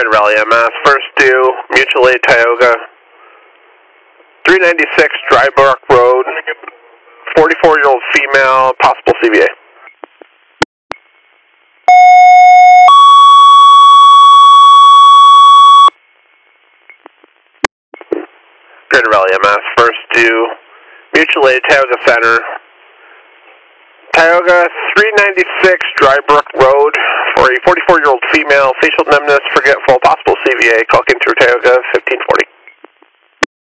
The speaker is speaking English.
Grand Rally MS, first due, mutual aid Tioga, 396 Drybrook Road, 44-year-old female, possible CVA. Grand Rally MS, first due, mutual aid Tioga Center, Tioga 396 Drybrook Road for a 44-year-old female, facial numbness, forgetful, possible CVA, call in through Tioga 1540.